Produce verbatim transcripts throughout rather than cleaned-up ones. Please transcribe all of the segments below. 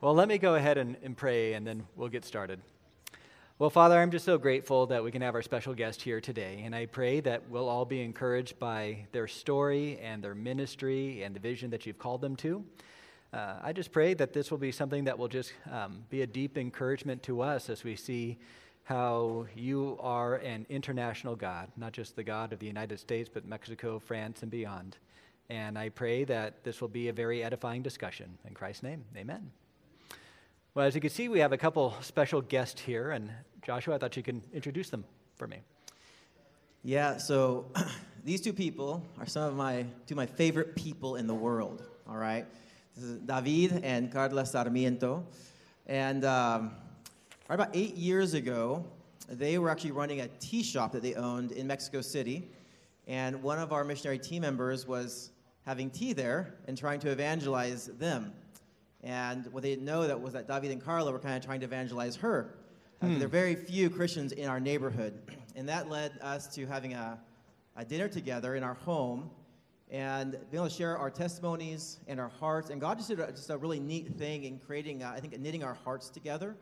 Well, let me go ahead and, and pray, and then we'll get started. Well, Father, I'm just so grateful that we can have our special guest here today, and I pray that we'll all be encouraged by their story and their ministry and the vision that you've called them to. Uh, I just pray that this will be something that will just um, be a deep encouragement to us as we see how you are an international God, not just the God of the United States, but Mexico, France, and beyond. And I pray that this will be a very edifying discussion. In Christ's name, amen. Well, as you can see, we have a couple special guests here, and Joshua, I thought you could introduce them for me. Yeah, so these two people are some of my two of my favorite people in the world, all right? This is David and Carla Sarmiento. And um, right about eight years ago, they were actually running a tea shop that they owned in Mexico City, and one of our missionary team members was having tea there and trying to evangelize them. And what they didn't know that was that David and Carla were kind of trying to evangelize her. Uh, Hmm. There are very few Christians in our neighborhood. And that led us to having a, a dinner together in our home and being able to share our testimonies and our hearts. And God just did a, just a really neat thing in creating, uh, I think, knitting our hearts together.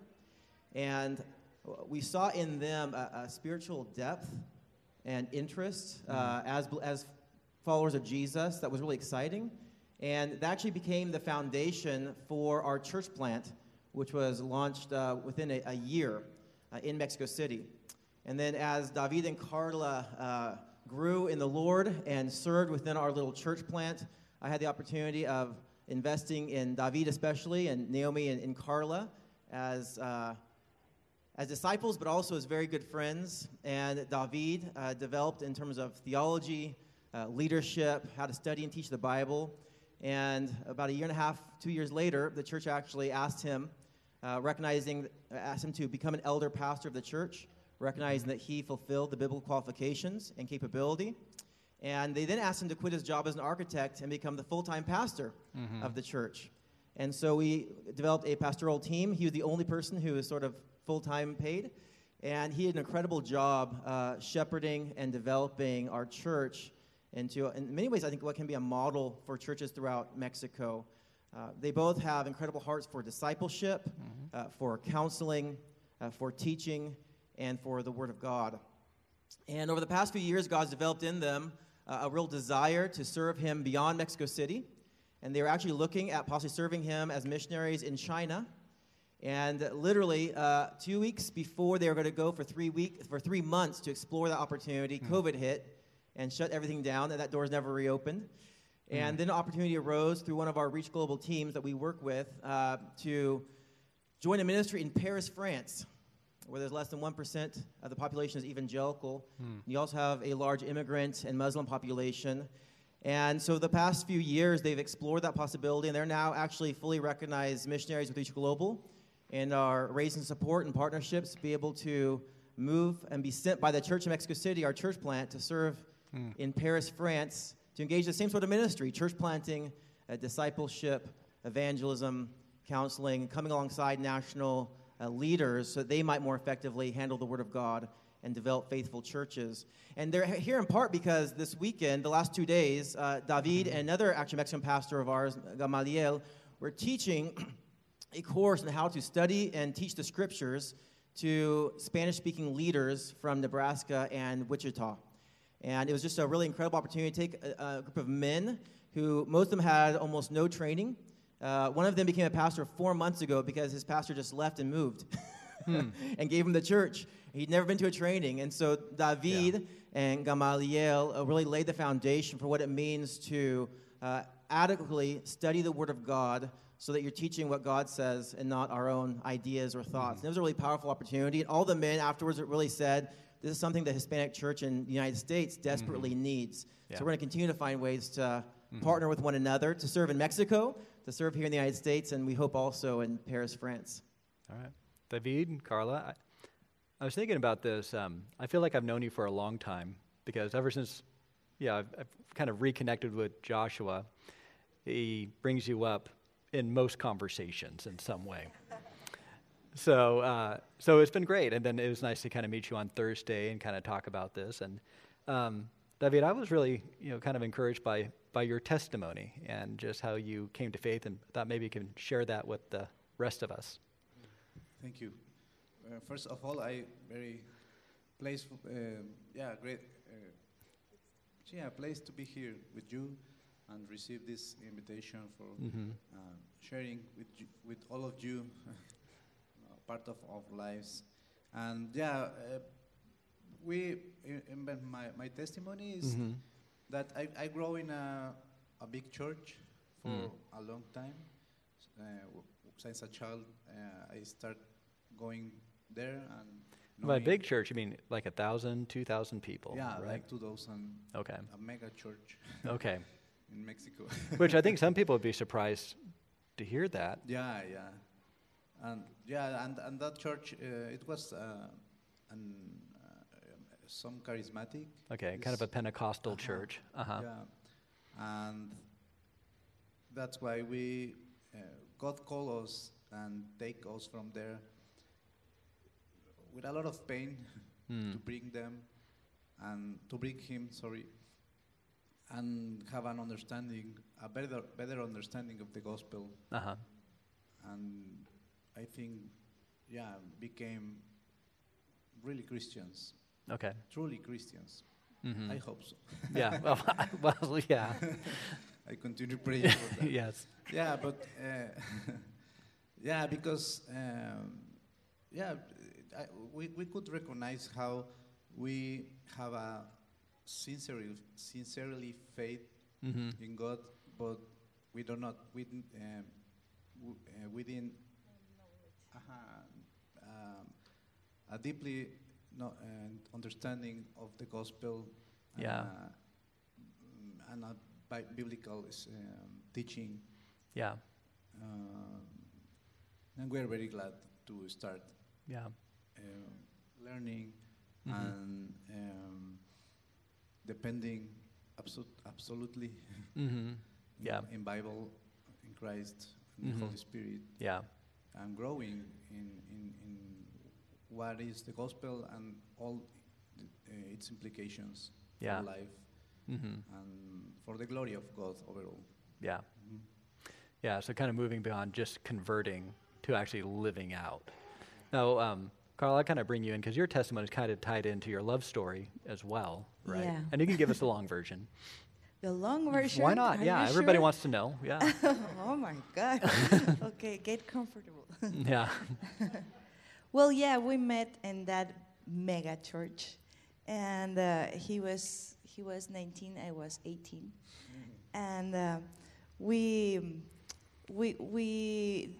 And we saw in them a, a spiritual depth and interest uh, as, as followers of Jesus that was really exciting. And that actually became the foundation for our church plant, which was launched uh, within a, a year uh, in Mexico City. And then as David and Carla uh, grew in the Lord and served within our little church plant, I had the opportunity of investing in David especially, and Naomi and, and Carla as uh, as disciples, but also as very good friends. And David uh, developed in terms of theology, uh, leadership, how to study and teach the Bible. And about a year and a half, two years later, the church actually asked him, uh, recognizing, asked him to become an elder pastor of the church, recognizing that he fulfilled the biblical qualifications and capability. And they then asked him to quit his job as an architect and become the full-time pastor mm-hmm. of the church. And so we developed a pastoral team. He was the only person who was sort of full-time paid. And he did an incredible job uh, shepherding and developing our church into, in many ways, I think, what can be a model for churches throughout Mexico. Uh, they both have incredible hearts for discipleship, mm-hmm. uh, for counseling, uh, for teaching, and for the Word of God. And over the past few years, God's developed in them uh, a real desire to serve Him beyond Mexico City. And they were actually looking at possibly serving Him as missionaries in China. And literally, uh, two weeks before they were going to go for three week, for three months to explore that opportunity, mm-hmm. COVID hit and shut everything down, and that door's never reopened. Mm. And then an opportunity arose through one of our Reach Global teams that we work with uh, to join a ministry in Paris, France, where there's less than one percent of the population is evangelical. Mm. You also have a large immigrant and Muslim population. And so the past few years, they've explored that possibility, and they're now actually fully recognized missionaries with Reach Global and are raising support and partnerships to be able to move and be sent by the Church of Mexico City, our church plant, to serve Mm. in Paris, France, to engage the same sort of ministry, church planting, uh, discipleship, evangelism, counseling, coming alongside national uh, leaders so that they might more effectively handle the Word of God and develop faithful churches. And they're here in part because this weekend, the last two days, uh, David and another actually Mexican pastor of ours, Gamaliel, were teaching a course on how to study and teach the Scriptures to Spanish-speaking leaders from Nebraska and Wichita. And it was just a really incredible opportunity to take a, a group of men who, most of them had almost no training. Uh, one of them became a pastor four months ago because his pastor just left and moved hmm. and gave him the church. He'd never been to a training. And so David yeah. and Gamaliel uh, really laid the foundation for what it means to uh, adequately study the Word of God so that you're teaching what God says and not our own ideas or thoughts. Mm-hmm. And it was a really powerful opportunity. And all the men afterwards really said, this is something the Hispanic church in the United States desperately mm-hmm. needs. Yeah. So we're going to continue to find ways to mm-hmm. partner with one another, to serve in Mexico, to serve here in the United States, and we hope also in Paris, France. All right. David and Carla, I, I was thinking about this. Um, I feel like I've known you for a long time because ever since, yeah, I've, I've kind of reconnected with Joshua. He brings you up in most conversations in some way. So uh, so it's been great, and then it was nice to kind of meet you on Thursday and kind of talk about this. And um, David, I was really you know kind of encouraged by by your testimony and just how you came to faith, and thought maybe you can share that with the rest of us. Thank you. Uh, first of all, I very place, uh, yeah, great, uh, yeah, place to be here with you and receive this invitation for Mm-hmm. uh, sharing with you, with all of you uh, part of our lives. And yeah, uh, we in, in my my testimony is Mm-hmm. that I, I grow in a a big church for Mm. a long time. Uh, w- since a child, uh, I start going there and By knowing- big church, you mean like a thousand, two thousand people, yeah, right? like two thousand, Okay. a mega church Okay. in Mexico. Which I think some people would be surprised to hear that. Yeah, yeah, and yeah, and and that church, uh, it was uh, an uh, some charismatic. Okay, kind of a Yes. Pentecostal Uh-huh. church. Uh-huh. Yeah, and that's why we uh, God call us and take us from there with a lot of pain Mm. to bring them and to bring Him. Sorry. And have an understanding, a better better understanding of the gospel. Uh-huh. And I think, yeah, became really Christians, Okay. truly Christians. Mm-hmm. I hope so. Yeah. Well, well, yeah. I continue praying for that. Yes. Yeah, but uh, yeah, because um, yeah, I, we we could recognize how we have a sincerely sincerely faith Mm-hmm. in God, but we do not we didn't, um, w- uh, within uh, um, a deeply no, uh, understanding of the gospel. Yeah. And, uh, and a bi- biblical um, teaching. Yeah. Um, and we're very glad to start Yeah. uh, learning Mhm. and um, depending abso- absolutely Mm-hmm. in, Yeah. in Bible, in Christ, in Mhm. the Holy Spirit, Yeah. and growing in, in, in what is the gospel and all the, uh, its implications Yeah. for life Mm-hmm. and for the glory of God overall. Yeah. Mhm. Yeah. So kind of moving beyond just converting to actually living out. Now, um, Carl, I kind of bring you in because your testimony is kind of tied into your love story as well, right? Yeah. And you can give us the long version. The long version. Why not? Are Yeah. you Everybody sure? wants to know. Yeah. Oh my God. Okay, get comfortable. Yeah. Well, yeah, we met in that mega church, and uh, he was he was nineteen, I was eighteen, and uh, we we we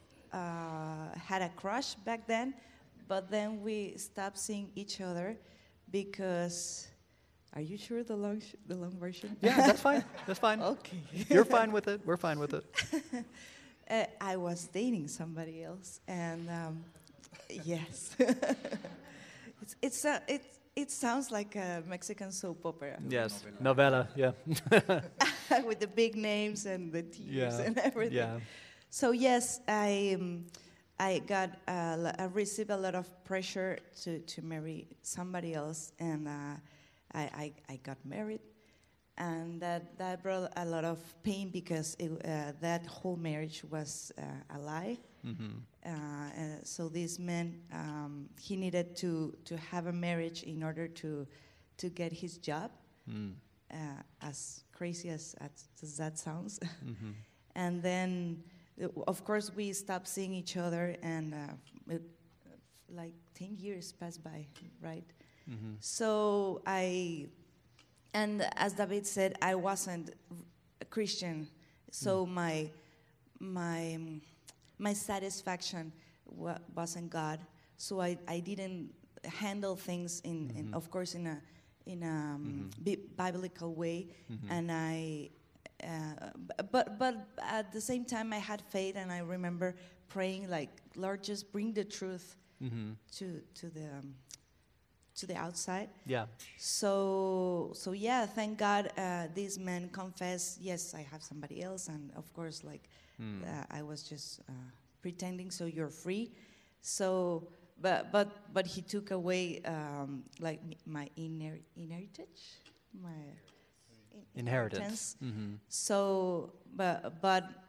uh, had a crush back then, but then we stopped seeing each other because. Are you sure the long sh- the long version? Yeah. That's fine. That's fine. Okay. You're fine with it. We're fine with it. Uh, I was dating somebody else, and um, yes, it's it's a, it it sounds like a Mexican soap opera Yes. Novella. Yeah. with the big names and the tears Yeah. and everything. Yeah. So yes, I um, I got uh, l- I received a lot of pressure to to marry somebody else, and uh, I, I I got married. And that, that brought a lot of pain because it, uh, that whole marriage was uh, a lie. Mm-hmm. Uh, uh, so this man, um, he needed to, to have a marriage in order to to get his job. Mm. Uh, as crazy as, as, as that sounds. Mm-hmm. And then, uh, of course, we stopped seeing each other, and uh, it, like ten years passed by, right? Mm-hmm. So I. And as David said, I wasn't a Christian, so my my my satisfaction wa- wasn't God. So I, I didn't handle things in, in Mhm. of course in a in a um, Mhm. bi- biblical way, Mhm. and I. Uh, b- but but at the same time, I had faith, and I remember praying like, Lord, just bring the truth Mm-hmm. to to the um, to the outside. Yeah. So, so yeah, thank God uh, this man confessed, yes, I have somebody else. And of course, like, Mm. uh, I was just uh, pretending, so you're free. So, but, but, but he took away, um, like, m- my inher- inheritance, my in- Inheritance. Mm-hmm. So, but, but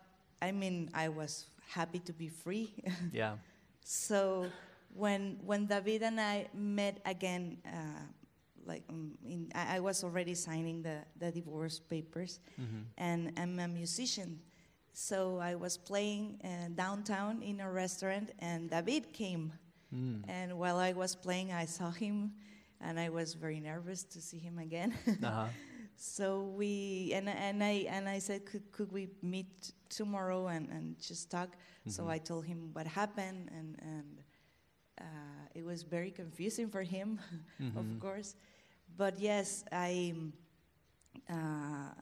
I mean, I was happy to be free. Yeah. So when when David and I met again, uh, like um, in, I, I was already signing the, the divorce papers, Mm-hmm. and I'm a musician. So I was playing uh, downtown in a restaurant, and David came. Mm. And while I was playing, I saw him, and I was very nervous to see him again. Uh-huh. So we and and I and I said, could could we meet tomorrow and, and just talk? So Mhm. I told him what happened, and and uh, it was very confusing for him, Mhm. of course. But yes, I uh,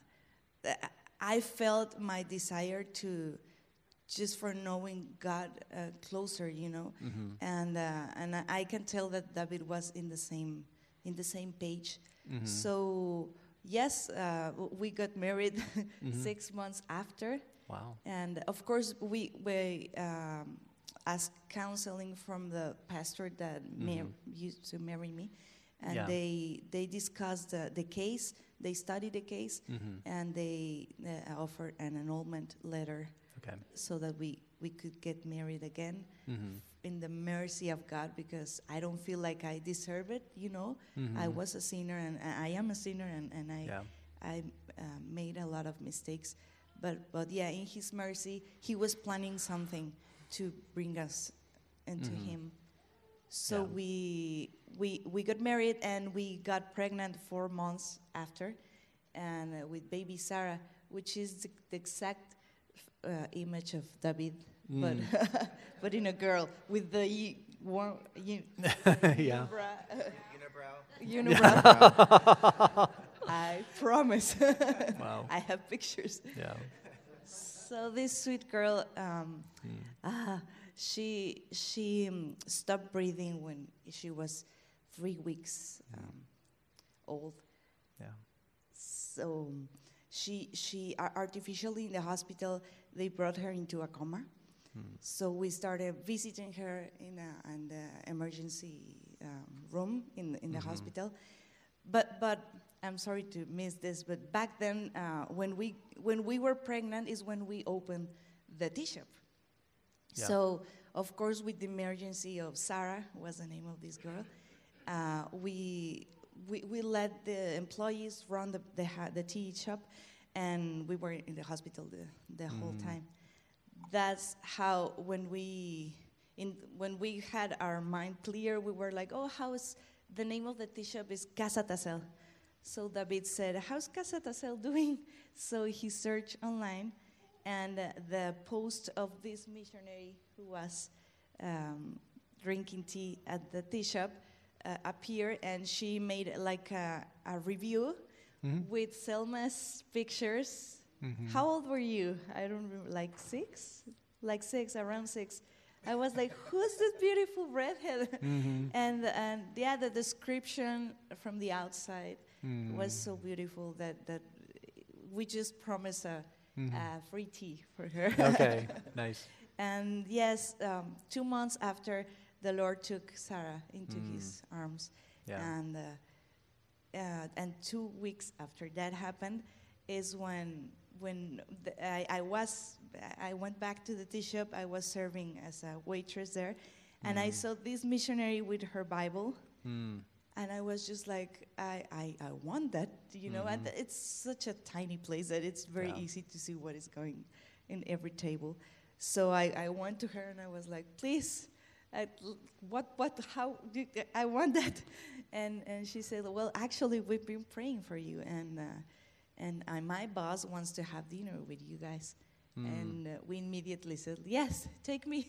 I felt my desire to just for knowing God uh, closer, you know, Mhm. and uh, and I, I can tell that David was in the same in the same page. Mhm. So yes, uh, w- we got married Mhm. six months after, Wow. and of course we we um, asked counseling from the pastor that mar- Mhm. used to marry me, and Yeah. they they discussed the, the case. They studied the case, Mhm. and they uh, offered an annulment letter Okay. so that we we could get married again Mhm. in the mercy of God, because I don't feel like I deserve it, you know. I Mhm. was a sinner, and I I am a sinner, and, and I Yeah. I uh, made a lot of mistakes. But but yeah, in His mercy, He was planning something to bring us into Mhm. Him. So Yeah. we we we got married, and we got pregnant four months after, and uh, with baby Sarah, which is the, the exact uh, image of David, but Mm. but in a girl with the y- warm, y- Yeah. Unibrow. unibrow. I promise. Wow. I have pictures. Yeah. So this sweet girl, um, Mm. uh, she she um, stopped breathing when she was three weeks um, old. Yeah. So um, she she ar- artificially in the hospital, they brought her into a coma. Mm. So we started visiting her in, a, in the emergency um, room in in the Mhm. hospital. But but I'm sorry to miss this, but back then uh, when we when we were pregnant is when we opened the tea shop. Yeah. So of course, with the emergency of Sarah, was the name of this girl, uh, we, we we let the employees run the the, ha- the tea shop, and we were in the hospital the, the whole Mm. time. That's how when we in when we had our mind clear, we were like, oh, how's the name of the tea shop is Casa Tasel. So David said, how's Casa Tasel doing? So he searched online, and uh, the post of this missionary who was um, drinking tea at the tea shop uh, appeared, and she made like a, a review Mhm. with Selma's pictures. Mhm. How old were you? I don't remember, like six? Like six, around six. I was like, who's this beautiful redhead? Mhm. and and yeah, the description from the outside Mm. was so beautiful that, that we just promised a, Mhm. a free tea for her. Okay. Nice. And yes, um, two months after, the Lord took Sarah into Mm. His arms, Yeah. and uh, uh, and two weeks after that happened, is when when the, I, I was I went back to the tea shop. I was serving as a waitress there, and I Mm. saw this missionary with her Bible, Mm. and I was just like, I I, I want that, you know. And Mhm. it's such a tiny place that it's very Yeah. easy to see what is going in every table. So I, I went to her and I was like, please, I, what, what, how, do, I want that. And, and she said, well, actually, we've been praying for you. And, uh, and I, my boss wants to have dinner with you guys. Mm. And uh, we immediately said, yes, take me.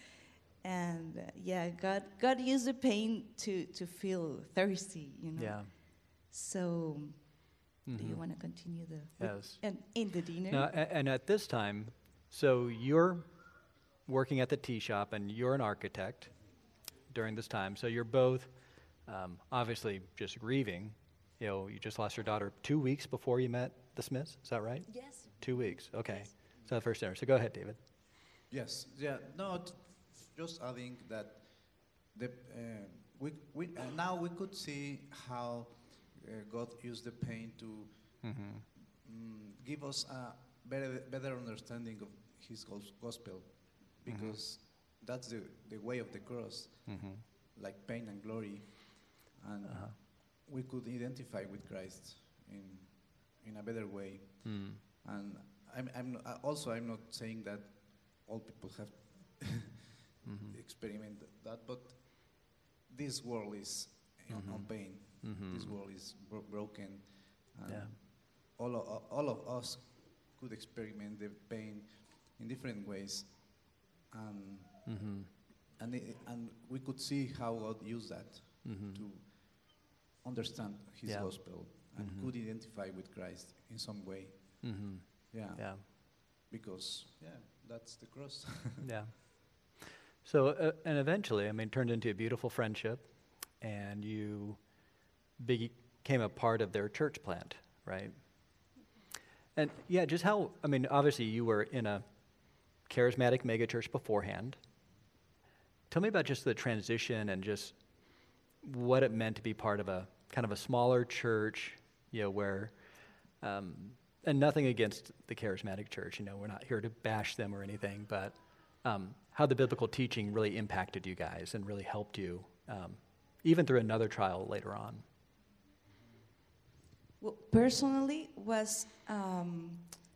and uh, yeah, God, God used the pain to, to feel thirsty, you know. Yeah. So do you Mhm. want to continue the, with- Yes. and in the dinner? Now, a- and at this time, so you're working at the tea shop and you're an architect during this time. So you're both um, obviously just grieving. You know, you just lost your daughter two weeks before you met the Smiths. Is that right? Yes. Two weeks. Okay. Yes. So the first dinner. So go ahead, David. Yes, yeah, no, t- just adding that the, uh, we, we, uh, now we could see how uh, God used the pain to Mm-hmm. mm, give us a better, better understanding of his gos- gospel, because that's the, the way of the cross, Mm-hmm. like pain and glory, and Uh-huh. we could identify with Christ in in a better way. Mm. And I'm, I'm not, also I'm not saying that all people have Mm-hmm. experimented that, but this world is on- on Mhm. pain. Mm-hmm. This world is bro- broken, and Yeah. all of, all of us could experiment the pain in different ways, and Mm-hmm. and it, and we could see how God used that Mm-hmm. to understand His Yeah. gospel and Mhm. could identify with Christ in some way. Mm-hmm. Yeah, Yeah. because yeah, that's the cross. Yeah. So, uh, and eventually, I mean, it turned into a beautiful friendship, and you became a part of their church plant, right? And yeah, just how, I mean, obviously you were in a charismatic megachurch beforehand. Tell me about just the transition and just what it meant to be part of a kind of a smaller church, you know, where, um, and nothing against the charismatic church, you know, we're not here to bash them or anything, but um, how the biblical teaching really impacted you guys and really helped you, um, even through another trial later on. Well, personally, was um,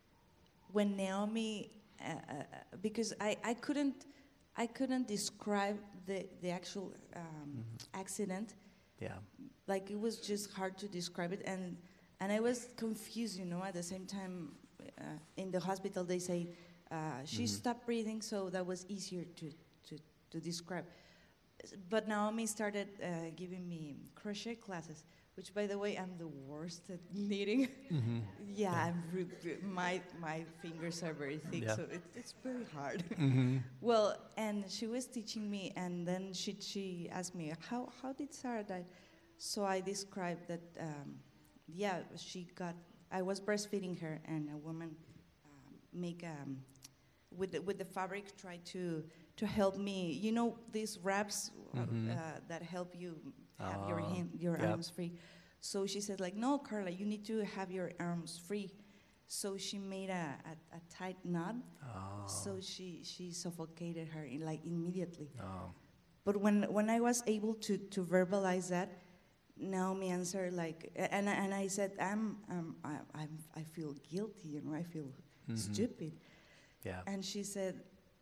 when Naomi, uh, uh, because I, I couldn't, I couldn't describe the the actual um, accident. Yeah. Like it was just hard to describe it, and and I was confused. You know, at the same time, uh, in the hospital they say uh, she Mhm. stopped breathing, so that was easier to to to describe. But Naomi started uh, giving me crochet classes, which, by the way, I'm the worst at knitting. Mm-hmm. Yeah, I'm re- my my fingers are very thick, Yeah. so it, it's very hard. Mm-hmm. Well, and she was teaching me, and then she she asked me how how did Sarah die. So I described that. Um, yeah, she got. I was breastfeeding her, and a woman um, make um, with the, with the fabric try to to help me. You know these wraps uh, Mhm. uh, that help you have your Ah, hand your yep. arms free. So she said like, no, Carla, you need to have your arms free. So she made a, a, a tight knot. Oh. So she she suffocated her in, like immediately. Oh. But when when I was able to to verbalize that, Naomi answered like, and I- and I said, I'm um, I I'm, I feel guilty, you know, I feel Mhm. stupid. Yeah. And she said,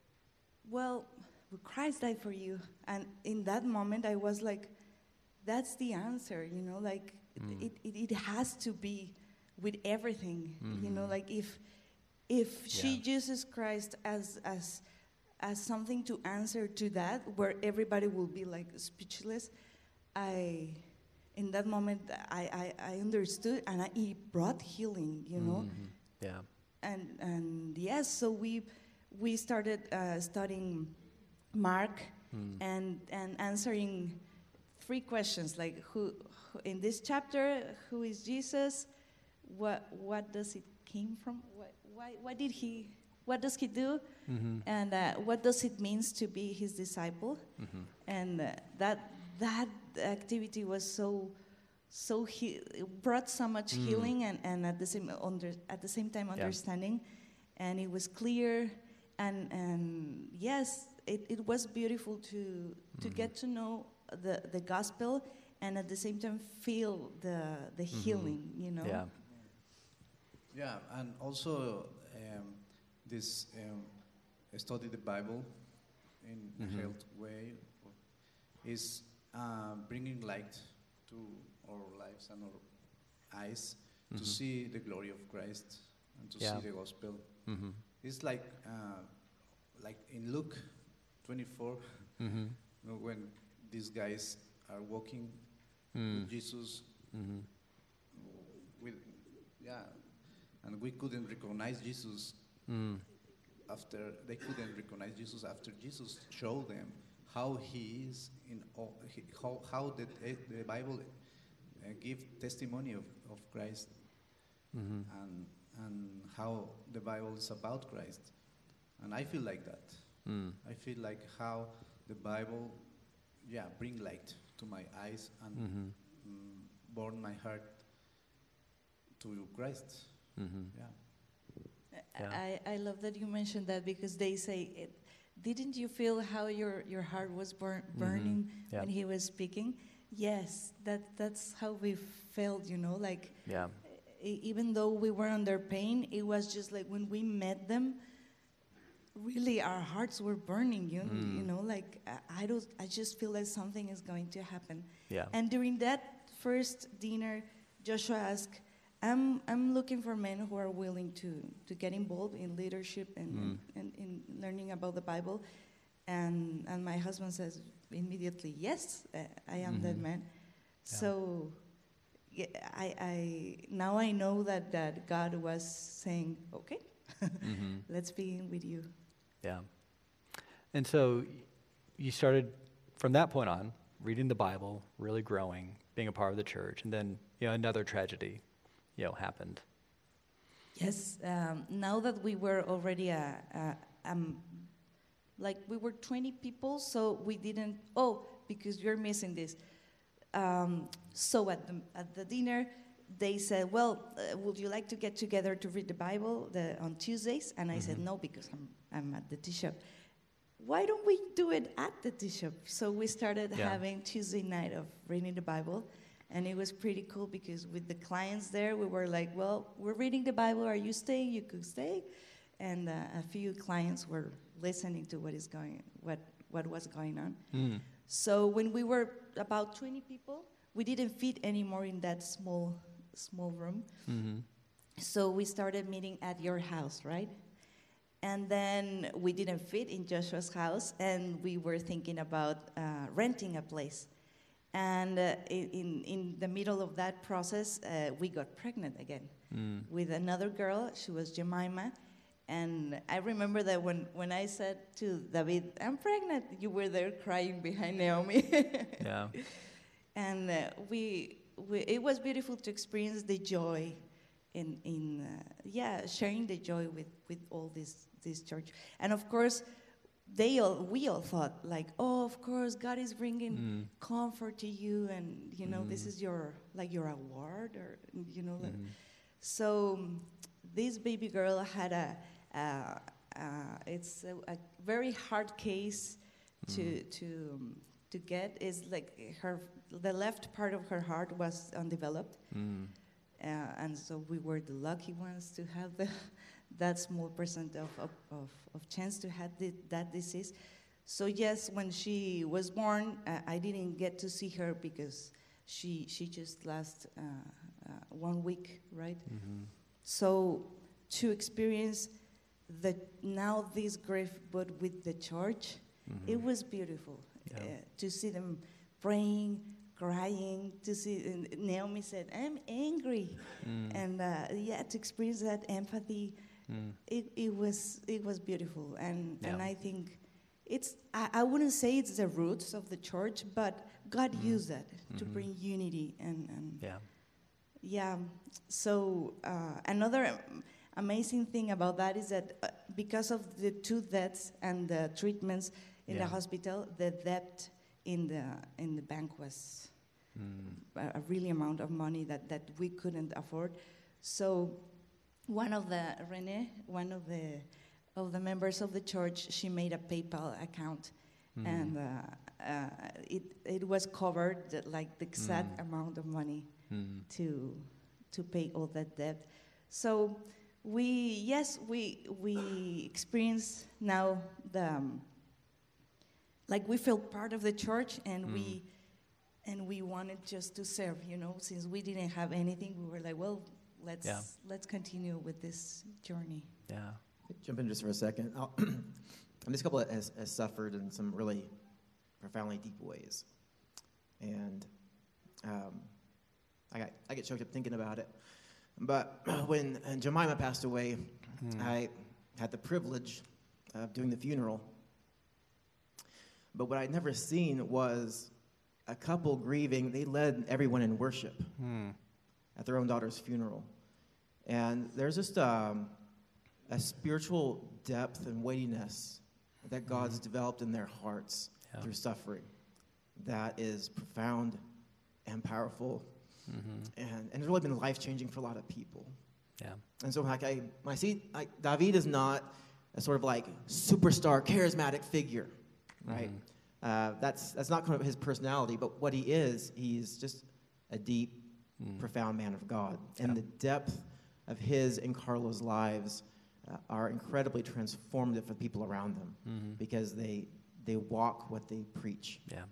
well, Christ died for you. And in that moment, I was like, that's the answer, you know, like Mm. it, it, it has to be with everything, you know, Mhm. like if if she Yeah. uses Christ as as as something to answer to that, where everybody will be like speechless, I in that moment I, I, I understood, and I, it brought healing, you know. Mhm. Yeah. And and yes, so we we started uh, studying Mark Mm. and and answering three questions like who, who in this chapter, who is Jesus, what what does it came from, what, why why did he, what does he do, Mm-hmm. and uh, what does it means to be his disciple. Mm-hmm. And uh, that that activity was so so he it brought so much Mm. healing, and, and at the same under at the same time understanding, and it was clear, and and yes, it, it was beautiful to to Mhm. get to know the the gospel, and at the same time feel the the Mhm. healing, you know. Yeah. Yeah, and also um, this um, study the Bible in Mhm. a health way is uh, bringing light to our lives and our eyes Mhm. to see the glory of Christ and to Yeah. see the gospel. Mm-hmm. It's like uh, like in Luke twenty-four, Mm-hmm. you know, when these guys are walking Mm. with Jesus, Mm-hmm. with yeah, and we couldn't recognize Jesus Mm. after they couldn't recognize Jesus after Jesus showed them how he is in all, he, how, how the, the Bible uh, give testimony of, of Christ Mm-hmm. and and how the Bible is about Christ, and I feel like that. Mm. I feel like how the Bible, yeah, bring light to my eyes and Mm-hmm. mm, burn my heart to Christ. Mm-hmm. Yeah. Yeah. I, I love that you mentioned that because they say, it, didn't you feel how your, your heart was burn, burning Yeah. when he was speaking? Yes, that that's how we felt, you know, like Yeah. e- even though we were under pain, it was just like when we met them, really our hearts were burning, you, Mm. you know, like I, I don't, I just feel like something is going to happen. Yeah. And during that first dinner, Joshua asked, I'm, I'm looking for men who are willing to, to get involved in leadership and, Mm. and, and in learning about the Bible. And, and my husband says immediately, yes, uh, I am that Mhm. man. Yeah. So yeah, I, I, now I know that, that God was saying, okay, Mhm. let's begin with you. Yeah. And so y- you started from that point on reading the Bible, really growing, being a part of the church, and then you know another tragedy, you know, happened. Yes, um, now that we were already a, a, um, like we were twenty people, so we didn't, oh, because you're missing this. Um, so at the, at the dinner, they said, well, uh, would you like to get together to read the Bible the, on Tuesdays? And I said, Mhm. no, because I'm, I'm at the tea shop. Why don't we do it at the tea shop? So we started Yeah. having Tuesday night of reading the Bible. And it was pretty cool because with the clients there, we were like, well, we're reading the Bible. Are you staying? You could stay. And uh, a few clients were listening to what is going, what, what was going on. Mm. So when we were about twenty people, we didn't fit anymore in that small, small room. Mm-hmm. So we started meeting at your house, right? And then we didn't fit in Joshua's house, and we were thinking about uh, renting a place. And uh, in, in the middle of that process, uh, we got pregnant again Mm. with another girl. She was Jemima. And I remember that when, when I said to David, I'm pregnant, you were there crying behind Naomi. Yeah. And uh, we, we, it was beautiful to experience the joy in, in uh, yeah, sharing the joy with, with all this, this church. And of course, they all, we all thought like, oh, of course, God is bringing Mm. comfort to you, and you know, this Mm. is your like your award, or you know. like- Mhm. So um, this baby girl had a, uh, uh, it's a, a very hard case to Mm. to um, to get. Is like her the left part of her heart was undeveloped. Mm. Uh, and so we were the lucky ones to have the, that small percent of, of, of, of chance to have the, that disease. So yes, when she was born, uh, I didn't get to see her because she, she just last uh, uh, one week, right? Mhm. So to experience the, now this grief, but with the church, it Mhm. was beautiful. Yeah. Uh, to see them praying, crying, to see, and Naomi said, I'm angry. Mm. And uh, yeah, to experience that empathy, Mm. it, it was it was beautiful. And and Yeah. I think it's I, I wouldn't say it's the roots of the church, but God Mm. used that to Mhm. bring unity and, and Yeah. yeah. So uh, another um, amazing thing about that is that uh, because of the two deaths and the treatments in Yeah. the hospital, the debt in the in the bank was Mm. a, a really amount of money that, that we couldn't afford. So one of the Rene, one of the of the members of the church, she made a PayPal account, Mm. and uh, uh, it it was covered uh, like the exact Mm. amount of money Mm. to to pay all that debt. So we yes we we experience now the um, like we feel part of the church, and Mm. we and we wanted just to serve, you know, since we didn't have anything. We were like, well, let's Yeah. let's continue with this journey. Yeah. Jump in just for a second. I'll- and this couple has, has suffered in some really profoundly deep ways, and um, I got I get choked up thinking about it. But when uh, Jemima passed away, Mm. I had the privilege of doing the funeral. But what I'd never seen was a couple grieving. They led everyone in worship Mm. at their own daughter's funeral, and there's just um, a spiritual depth and weightiness that God's developed in their hearts Yeah. through suffering that is profound and powerful, Mhm. and, and it's really been life-changing for a lot of people. Yeah. And so like I, I see, like David is not a sort of like superstar, charismatic figure, right? Mm-hmm. Uh, that's that's not kind of his personality, but what he is, he's just a deep, Mm. profound man of God. And Yeah. the depth of his and Carlos' lives uh, are incredibly transformative for people around them Mm-hmm. because they they walk what they preach. Yeah.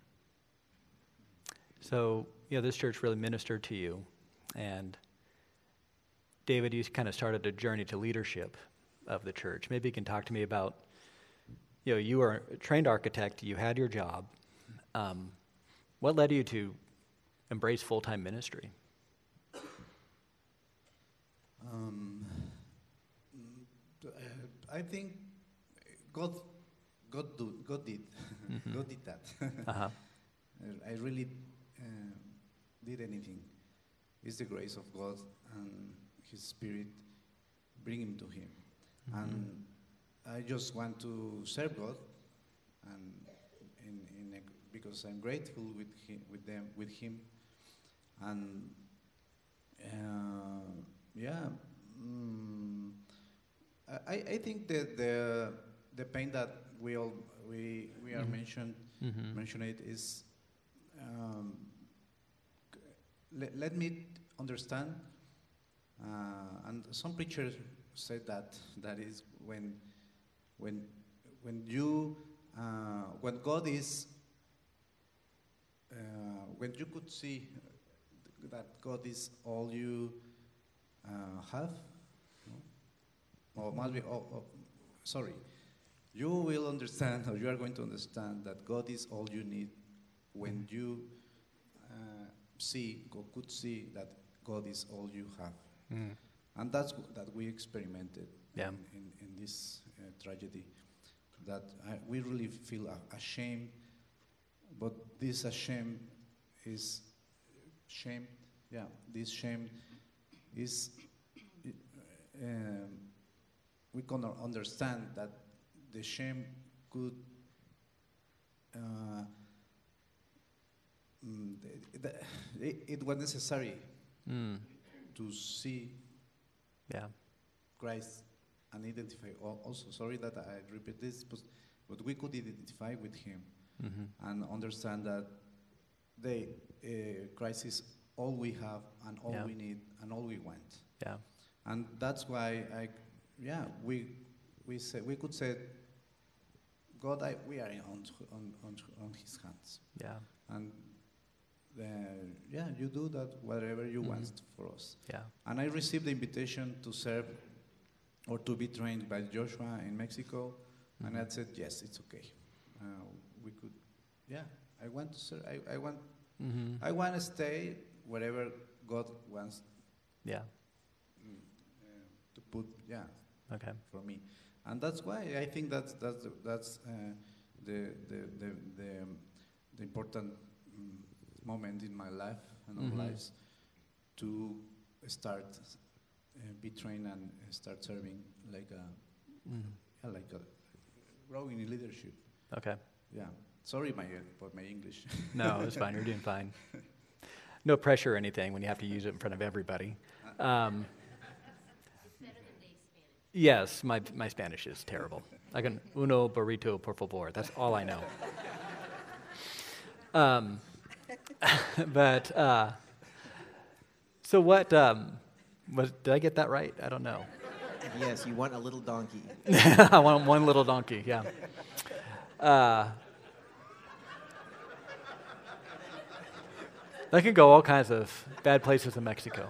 So, you know, this church really ministered to you. And David, you kind of started a journey to leadership of the church. Maybe you can talk to me about, you know, you were a trained architect, you had your job. Um, what led you to embrace full-time ministry? Um, mm, uh, I think God, God, do, God did, Mhm. God did that. Uh-huh. I really uh, did anything. It's the grace of God and His Spirit bring him to Him, Mhm. and I just want to serve God, and in, in a, because I'm grateful with him, with them, with Him, and uh, yeah. Mm, I, I think that the the pain that we all we we are Mhm. mentioned Mhm. mention it is um, let, let me understand uh, and some preachers said that that is when when when you uh, when God is uh, when you could see that God is all you uh, have, no? Or must be oh, oh, sorry, you will understand, or you are going to understand that God is all you need when you uh, see, or could see that God is all you have. Mm. And that's w- that we experimented Yeah. in, in, in this uh, tragedy, that I, we really feel a- ashamed, but this shame is shame, yeah, this shame is, uh, um, we can understand that the shame could uh, mm, the, the, it, it was necessary Mm. to see Yeah. Christ and identify al- also, sorry that I repeat this, but, but we could identify with Him Mm-hmm. and understand that they, uh, Christ is all we have and all Yeah. we need and all we want. Yeah. And that's why I, yeah, we we say we could say, God, I, we are on, on on on His hands, Yeah. and uh, yeah, you do that whatever you Mhm. want for us. Yeah. And I received the invitation to serve or to be trained by Joshua in Mexico, and I Mhm. said yes, it's okay. Uh, we could, yeah. I want to serve. I, I want Mm-hmm. I want to stay wherever God wants Yeah. mm, uh, to put, yeah, Okay. for me, and that's why I think that's that's the, that's uh, the, the the the um, the important um, moment in my life and our Mhm. lives to start uh, be trained and start serving like a Mm. yeah, like a growing in leadership. Okay. Yeah, sorry my uh, for my English. No, it's fine. You're doing fine. No pressure or anything when you have to use it in front of everybody. Um, yes, my my Spanish is terrible. I can uno burrito por favor. That's all I know. Um, but uh, so what? Um, was did I get that right? I don't know. Yes, you want a little donkey. I want one little donkey. Yeah. Uh, that can go all kinds of bad places in Mexico.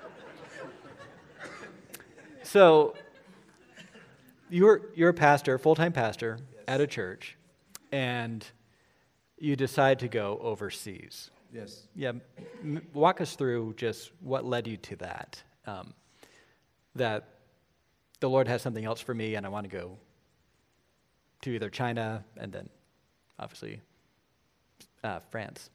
So you're you're a pastor, full-time pastor at a church, and you decide to go overseas. Yes. Yeah, m- walk us through just what led you to that. Um, that the Lord has something else for me, and I want to go to either China and then, obviously, uh, France.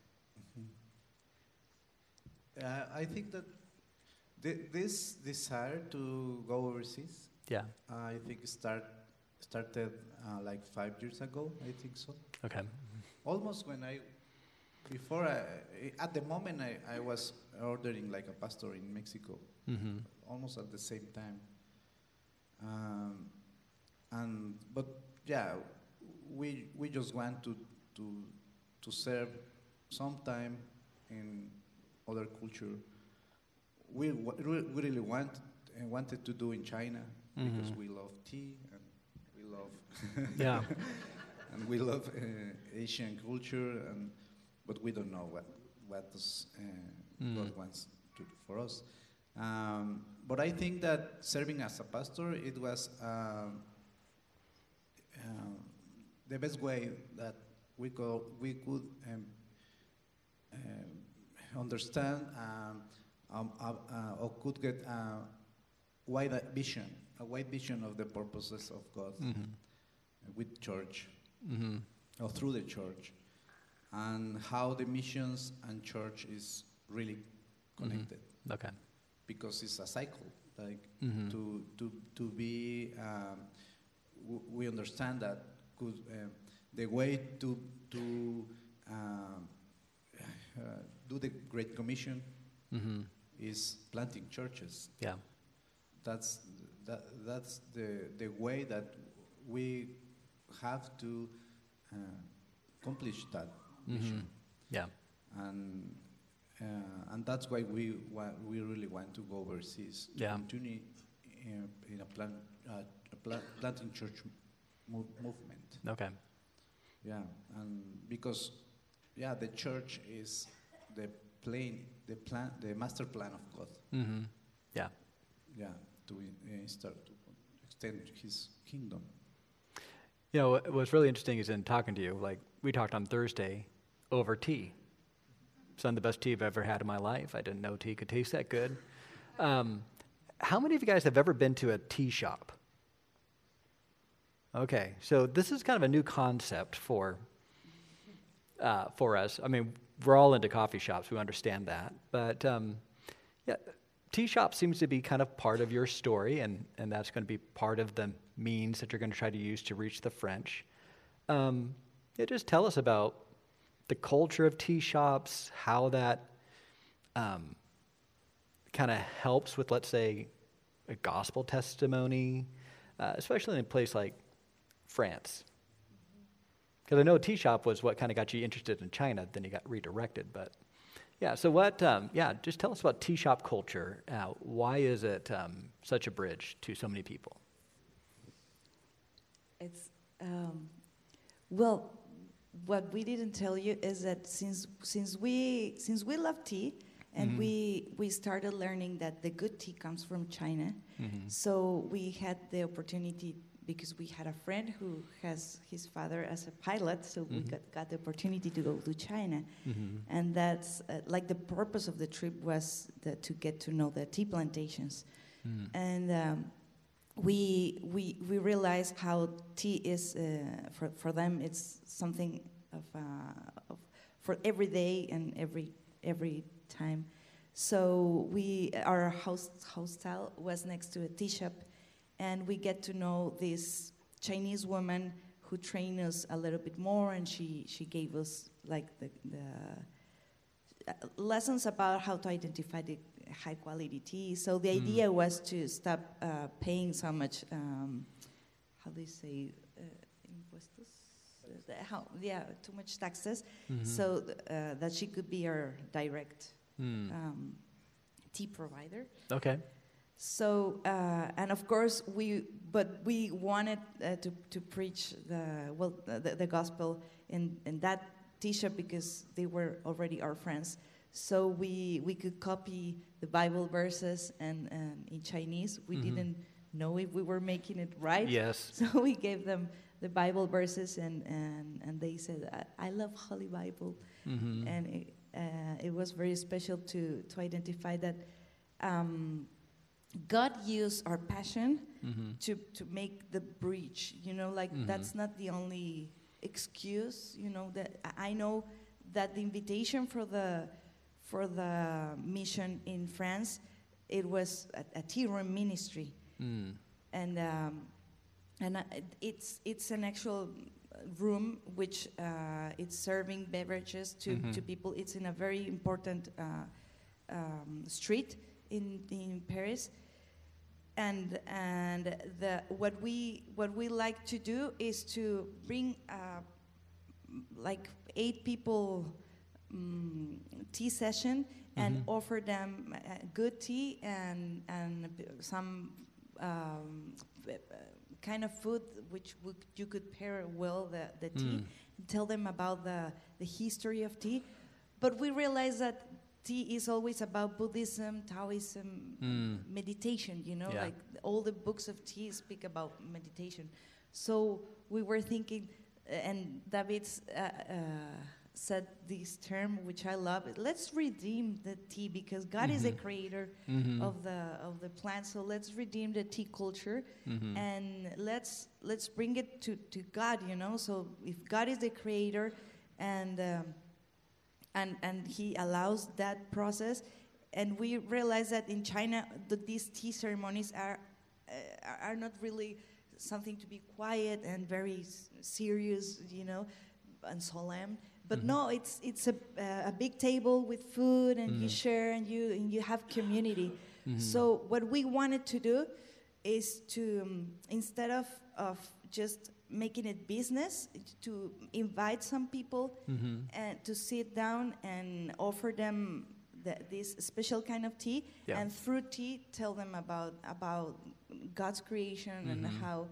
Uh, I think that thi- this desire to go overseas, Yeah. I think start started uh, like five years ago. I think so. Okay. Almost when I before, I, at the moment, I, I was ordering like a pastor in Mexico, Mm-hmm. almost at the same time. Um, and but yeah, we we just want to to to serve some time in other culture. We wa- re- we really want uh, wanted to do in China because Mhm. we love tea and we love Yeah. and we love uh, Asian culture, and but we don't know what what does, uh, Mm. God wants to, for us. Um, but I think that serving as a pastor, it was um, um, the best way that we could we could um, um, understand um, um, uh, uh, or could get a wide vision, a wide vision of the purposes of God Mm-hmm. with church Mm-hmm. or through the church, and how the missions and church is really connected, Okay. because it's a cycle. Like Mhm. to to to be, um, w- we understand that could, um, the way to to um, uh, do the Great Commission Mm-hmm. is planting churches. Yeah. That's that, that's the the way that we have to uh, accomplish that Mm-hmm. mission, Yeah. and uh, and that's why we wa- we really want to go overseas. to Yeah. Continue in, in a plan uh, a pla- planting church mov- movement. Okay. Yeah, and because yeah, the church is the plane, the plan, the master plan of God. Mm-hmm. Yeah. Yeah, to uh, start to extend His kingdom. You know, what- what's really interesting is in talking to you, like we talked on Thursday over tea. Some of the best tea I've ever had in my life. I didn't know tea could taste that good. Um, how many of you guys have ever been to a tea shop? Okay, so this is kind of a new concept for uh, for us. I mean, we're all into coffee shops. We understand that, but um, yeah, tea shop seems to be kind of part of your story, and and that's going to be part of the means that you're going to try to use to reach the French. Um, yeah, just tell us about the culture of tea shops, how that um, kind of helps with, let's say, a gospel testimony, uh, especially in a place like France. Because I know a tea shop was what kind of got you interested in China, then you got redirected. But yeah, so what, um, yeah, just tell us about tea shop culture. Uh, why is it um, such a bridge to so many people? It's um, well, what we didn't tell you is that since since we since we love tea, and Mhm. we we started learning that the good tea comes from China, Mhm. so we had the opportunity because we had a friend who has his father as a pilot, so we Mhm. got, got the opportunity to go to China, Mhm. and that's uh, like the purpose of the trip was the, to get to know the tea plantations. Mhm. And um, we we we realized how tea is uh, for for them. It's something of, uh, of for every day and every every time. So we our house hostel was next to a tea shop, and we get to know this Chinese woman who trained us a little bit more, and she she gave us like the the uh, lessons about how to identify the high quality tea. So the Mm. idea was to stop uh, paying so much, um, how do you say, uh, impuestos? Uh, the- how, yeah, too much taxes, Mhm. so th- uh, that she could be our direct Mm. um, tea provider. Okay. So, uh, and of course, we, but we wanted uh, to, to preach the, well, the, the gospel in, in that tea shop because they were already our friends. So we, we could copy the Bible verses and, and in Chinese. We Mhm. didn't know if we were making it right. Yes. So we gave them the Bible verses, and, and, and they said, I, I love Holy Bible. Mhm. And it, uh, it was very special to, to identify that um, God used our passion Mhm. to, to make the bridge. You know, like Mhm. that's not the only excuse. You know, that I I know that the invitation for the for the mission in France, it was a, a tea room ministry, Mm. and um, and I, it's it's an actual room which uh, it's serving beverages to, Mhm. to people. It's in a very important uh, um, street in in Paris, and and the what we what we like to do is to bring uh, m- like eight people um, tea session and Mhm. offer them uh, good tea and and b- some um, b- uh, kind of food which would, you could pair well the, the tea, Mm. and tell them about the, the history of tea. But we realize that tea is always about Buddhism, Taoism, Mm. meditation, you know, Yeah. like all the books of tea speak about meditation. So we were thinking, uh, and David's uh, uh, said this term, which I love. Let's redeem the tea because God is the Mhm. creator Mhm. of the of the plant. So let's redeem the tea culture, Mhm. and let's let's bring it to, to God. You know, so if God is the creator, and um, and and He allows that process, and we realize that in China, that these tea ceremonies are uh, are- are not really something to be quiet and very s- serious, you know, and solemn. But Mhm. no, it's it's a uh, a big table with food, and you Mm. share, and you and you have community. Mhm. So what we wanted to do is to um, instead of of just making it business, to invite some people Mhm. and to sit down and offer them the, this special kind of tea, Yeah. and through tea tell them about about God's creation and Mhm. how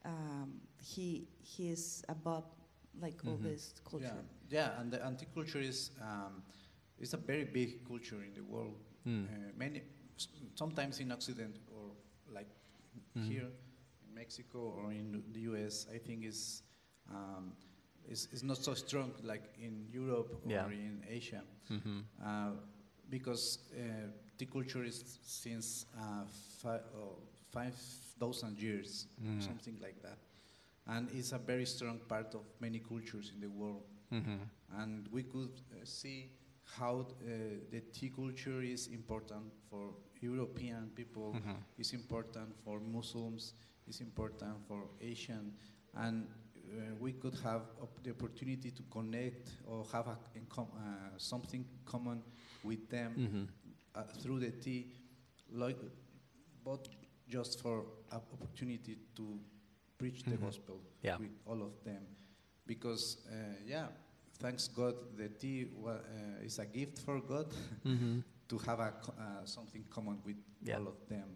um, he he is above like all Mhm. this culture. Yeah, yeah, and the anti-culture is um, is a very big culture in the world. Mm. Uh, many, s- sometimes in Occident or like Mhm. here in Mexico or in the U S, I think is um, is is not so strong like in Europe or Yeah. in Asia, Mhm. uh, because uh, the culture is since uh, fi- oh, five thousand years, Mm. something like that, and it's a very strong part of many cultures in the world. Mhm. And we could uh, see how uh, the tea culture is important for European people, Mhm. is important for Muslims, is important for Asian, and uh, we could have op- the opportunity to connect or have a, in com- uh, something common with them Mhm. uh, through the tea, like, but just for an opportunity to preach the Mhm. gospel Yeah. with all of them, because uh, yeah, thanks God, the tea wa- uh, is a gift for God Mhm. to have a co- uh, something common with Yeah. all of them,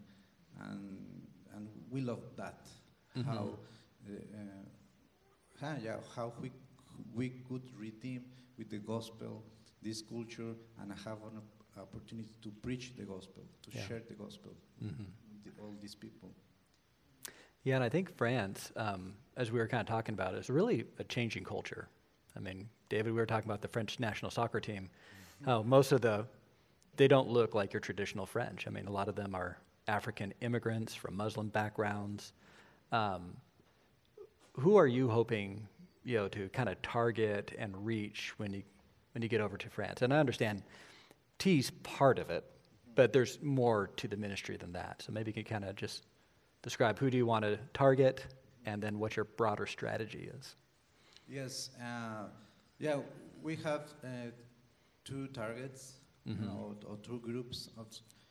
and and we love that. Mhm. How, uh, uh, huh, yeah, how we we could redeem with the gospel this culture and have an op- opportunity to preach the gospel, to Yeah. share the gospel Mhm. with the, all these people. Yeah, and I think France, um, as we were kind of talking about, is really a changing culture. I mean, David, we were talking about the French national soccer team. How most of the, they don't look like your traditional French. I mean, a lot of them are African immigrants from Muslim backgrounds. Um, who are you hoping, you know, to kind of target and reach when you when you get over to France? And I understand tea's part of it, but there's more to the ministry than that. So maybe you can kind of just describe who do you want to target, and then what your broader strategy is. Yes, uh, yeah, we have uh, two targets, Mhm. you know, or, or two groups. Of,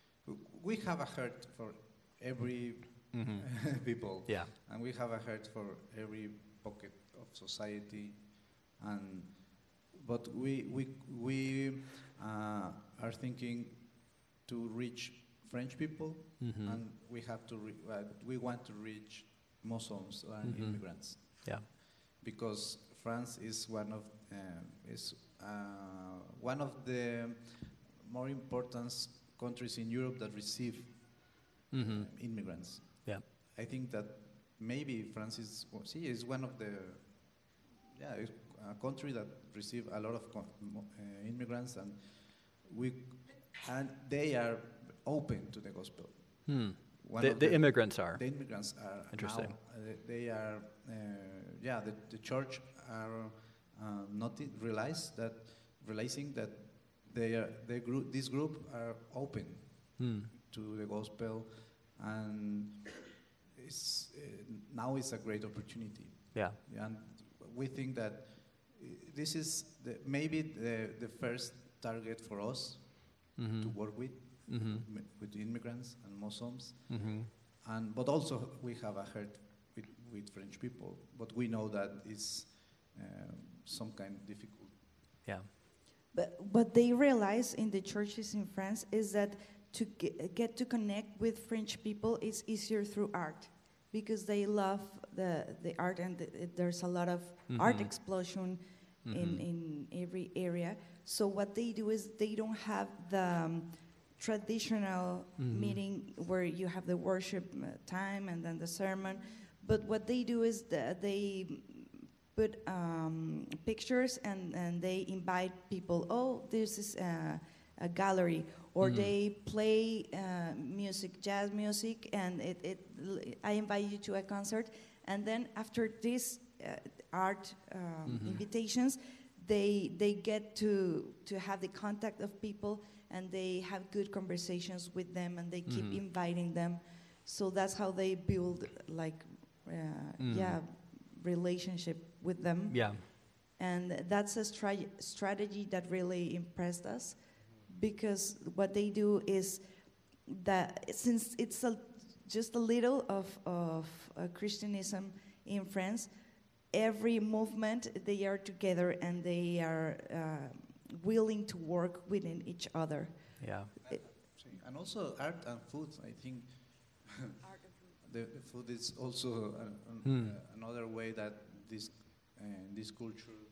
we have a heart for every Mhm. people, Yeah. and we have a heart for every pocket of society, and but we we we uh, are thinking to reach French people, Mhm. and we have to re- uh, we want to reach Muslims and Mhm. immigrants, Yeah. because France is one of um, is uh, one of the more important countries in Europe that receive Mhm. uh, immigrants. Yeah. I think that maybe France is well, see is one of the yeah it's a country that receive a lot of con- mo- uh, immigrants, and we and they are open to the gospel. Hmm. One The, of the immigrants are. the immigrants are Interesting. now, uh, they are uh, yeah the, the church are uh, not i- realize that realizing that they are the group this group are open Hmm. to the gospel, and it's uh, now it's a great opportunity, Yeah. and we think that uh, this is the, maybe the, the first target for us Mm-hmm. to work with, Mm-hmm. m- with immigrants and Muslims. Mm-hmm. And, but also we have a heart with, with French people, but we know that it's um, some kind of difficult. Yeah. But what they realize in the churches in France is that to get, get to connect with French people is easier through art, because they love the, the art, and the, it- there's a lot of art Mhm. explosion in, Mhm. in every area. So what they do is they don't have the um, traditional Mhm. meeting where you have the worship uh, time and then the sermon. But what they do is that they put um, pictures, and, and they invite people. Oh, this is a, a gallery, or Mm. they play uh, music, jazz music, and it, it. I invite you to a concert, and then after this uh, art um, Mhm. invitations, they they get to to have the contact of people, and they have good conversations with them, and they keep Mhm. inviting them. So that's how they build, like, uh, Mm. yeah, relationship with them. Yeah. And that's a stra- strategy that really impressed us, because what they do is that since it's a, just a little of, of uh, Christianism in France, every movement, they are together, and they are uh, willing to work within each other. Yeah. And also art and food, I think the, the food is also a, an- Hmm. uh, another way that this uh, this culture,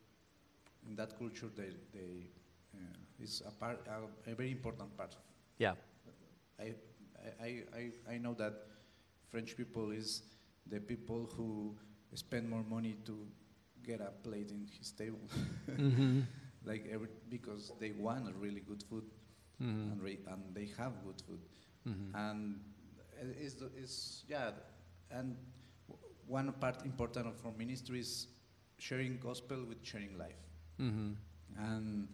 in that culture, they they uh, is a part, a, a very important part. Yeah. I, I I I know that French people is the people who spend more money to get a plate in his table, Mm-hmm. like every, because they want really good food, Mm-hmm. and, re, and they have good food. Mm-hmm. And is is yeah, and w- one part important of our ministry is sharing gospel with sharing life, Mm-hmm. and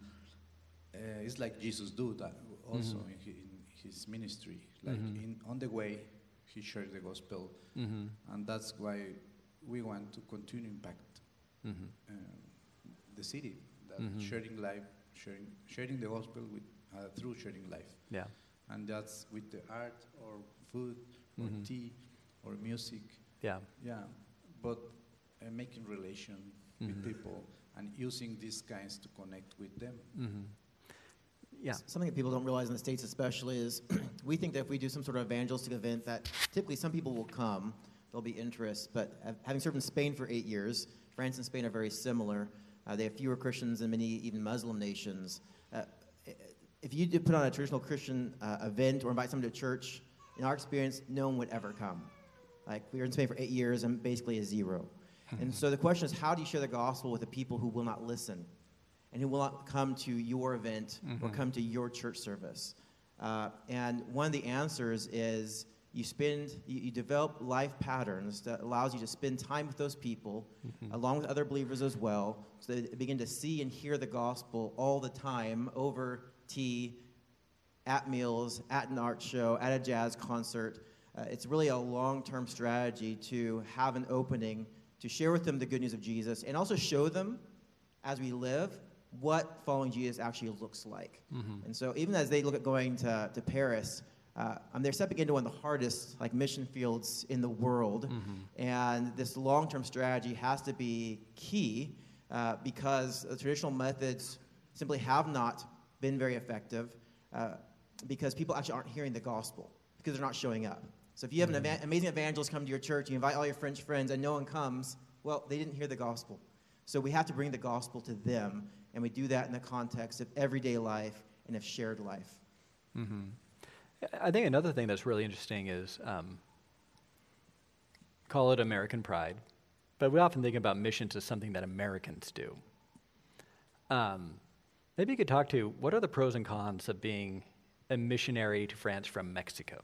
uh, it's like Jesus do that also Mhm. in, hi, in his ministry, like Mhm. in on the way he shared the gospel, Mm-hmm. and that's why we want to continue impact Mm-hmm. um, the city, that Mhm. sharing life, sharing sharing the gospel with uh, through sharing life. Yeah. And that's with the art or food or Mhm. tea or music. Yeah. Yeah, but uh, making relation Mhm. with people and using these kinds to connect with them. Mm-hmm. Yeah. S- Something that people don't realize in the States especially is we think that if we do some sort of evangelistic event that typically some people will come, there'll be interest, but ha- having served in Spain for eight years, France and Spain are very similar. Uh, they have fewer Christians than many even Muslim nations. Uh, i- if you did put on a traditional Christian uh, event or invite someone to church, in our experience, no one would ever come. Like, we were in Spain for eight years and basically a zero. And so the question is, how do you share the gospel with the people who will not listen and who will not come to your event or Mhm. come to your church service? Uh, and one of the answers is you spend, you, you develop life patterns that allows you to spend time with those people, Mhm. along with other believers as well, so that they begin to see and hear the gospel all the time over tea, at meals, at an art show, at a jazz concert. Uh, it's really a long-term strategy to have an opening to share with them the good news of Jesus, and also show them, as we live, what following Jesus actually looks like. Mhm. And so even as they look at going to, to Paris, uh, um, they're stepping into one of the hardest like mission fields in the world. Mhm. And this long-term strategy has to be key uh, because the traditional methods simply have not been very effective uh, because people actually aren't hearing the gospel because they're not showing up. So if you have an eva- amazing evangelist come to your church, you invite all your French friends, and no one comes, well, they didn't hear the gospel. So we have to bring the gospel to them, and we do that in the context of everyday life and of shared life. Mm-hmm. I think another thing that's really interesting is um, call it American pride, but we often think about missions as something that Americans do. Um, maybe you could talk to what are the pros and cons of being a missionary to France from Mexico?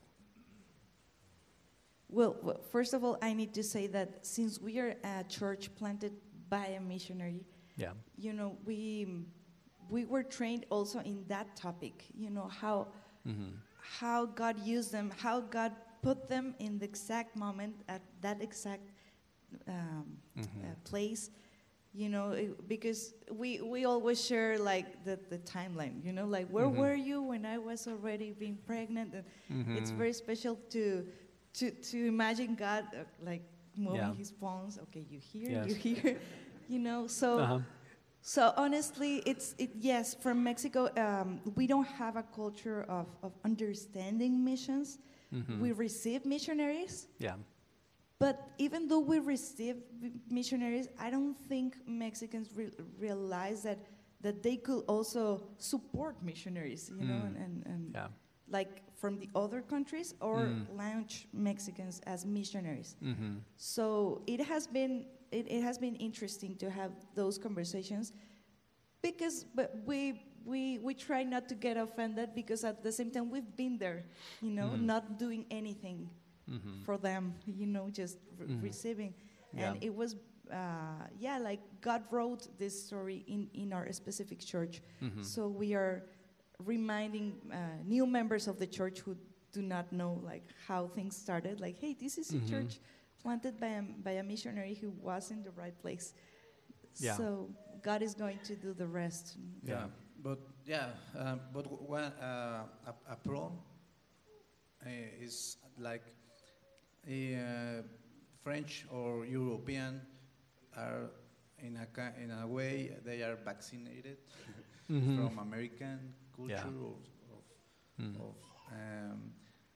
Well, w- first of all, I need to say that since we are a church planted by a missionary, Yeah. you know, we we were trained also in that topic. You know how Mm-hmm. how God used them, how God put them in the exact moment at that exact um, Mhm. uh, place You know, it, because we we always share like the, the timeline. You know, like where Mhm. were you when I was already being pregnant? And it's Mhm. very special to to to imagine God uh, like moving Yeah. His palms. Okay, you here, Yes. you here. You know, so. Uh-huh. So honestly, it's it, yes. From Mexico, um, we don't have a culture of, of understanding missions. Mhm. We receive missionaries, Yeah. but even though we receive m- missionaries, I don't think Mexicans re- realize that that they could also support missionaries. You know, Mm. and, and, and Yeah. like from the other countries, or Mm. launch Mexicans as missionaries. Mm-hmm. So it has been it, it has been interesting to have those conversations, because but we we we try not to get offended, because at the same time we've been there, you know, Mhm. not doing anything Mm-hmm. for them, you know, just re- Mhm. receiving. Yeah. And it was uh, yeah, like God wrote this story in in our specific church. Mhm. So we are reminding uh, new members of the church who do not know like how things started, like, hey, this is a Mhm. church planted by a, by a missionary who was in the right place. Yeah. So God is going to do the rest. Yeah, but yeah, um, but w- when uh, a, a pro uh, is like a uh, French or European are in a ki- in a way they are vaccinated Mhm. from American culture Yeah. of, of, Mm. of um,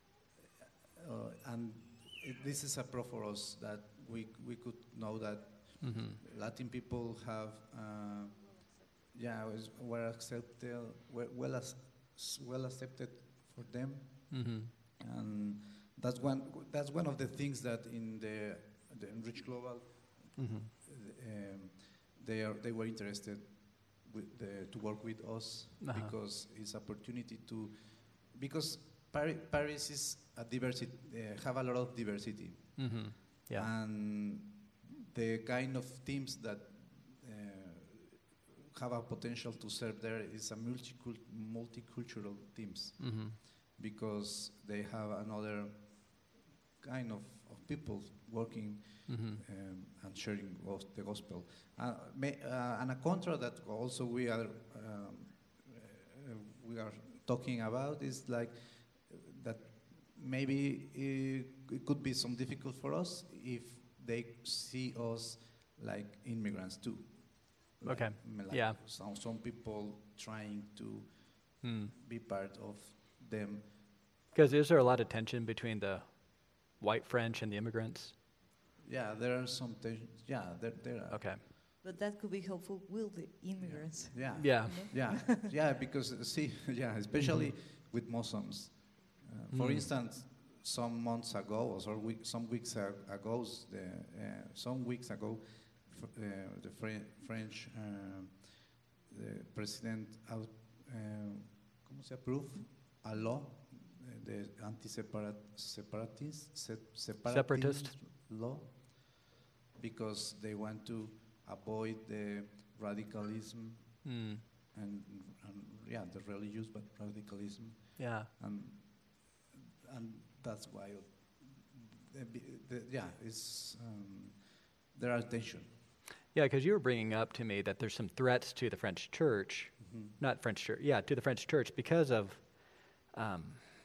uh, and it, this is a pro for us that we we could know that Mhm. Latin people have, uh, yeah, was, were accepted, were well, as, s- well accepted for them, Mhm. and that's one. That's one of the things that in the the Enrich Global, Mhm. um, they are they were interested with the, to work with us Uh-huh. because it's opportunity to, because Paris, Paris is a diversity, uh, have a lot of diversity, Mhm. Yeah. and the kind of teams that uh, have a potential to serve there is a multicul- multicultural teams, Mhm. because they have another kind of, of people working Mhm. um, and sharing gos- the gospel. Uh, may, uh, and a contra that also we are um, uh, we are talking about is like uh, that maybe it, it could be some difficult for us if they see us like immigrants too. Like, Okay. mm, like Yeah. Some some people trying to Mm. be part of them. Because is there a lot of tension between the white French and the immigrants? Yeah, there are some. Te- yeah, there there are. Okay. But that could be helpful with the immigrants. Yeah. Yeah. Yeah, yeah, because uh, see, yeah, especially with Muslims. Uh, for Mm. instance, some months ago, or some, week, some weeks a- ago, the, uh, some weeks ago, fr- uh, the Fre- French um, the president out, um, ¿cómo se approved a law, uh, the anti-separatist Separatist. law, because they want to avoid the radicalism Mm. and, and yeah, the religious but radicalism, Yeah. and and that's why, the, the, yeah, it's um, there are tension. Yeah, because you were bringing up to me that there's some threats to the French church, Mhm. not French church, yeah, to the French church because of um,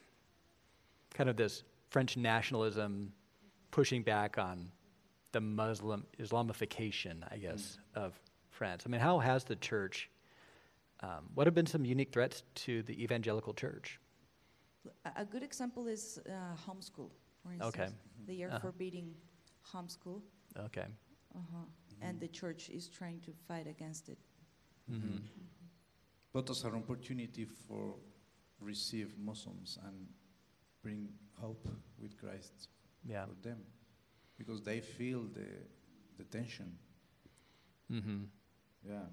kind of this French nationalism pushing back on the Muslim Islamification, I guess, of France. I mean, how has the church, um, what have been some unique threats to the evangelical church? A, a good example is uh, homeschool, for instance. Okay. They are Uh-huh. forbidding homeschool, Okay. uh-huh. and the church is trying to fight against it. Mm-hmm. But as an opportunity for receive Muslims and bring hope with Christ Yeah. for them, because they feel the the tension. Mm-hmm. Yeah.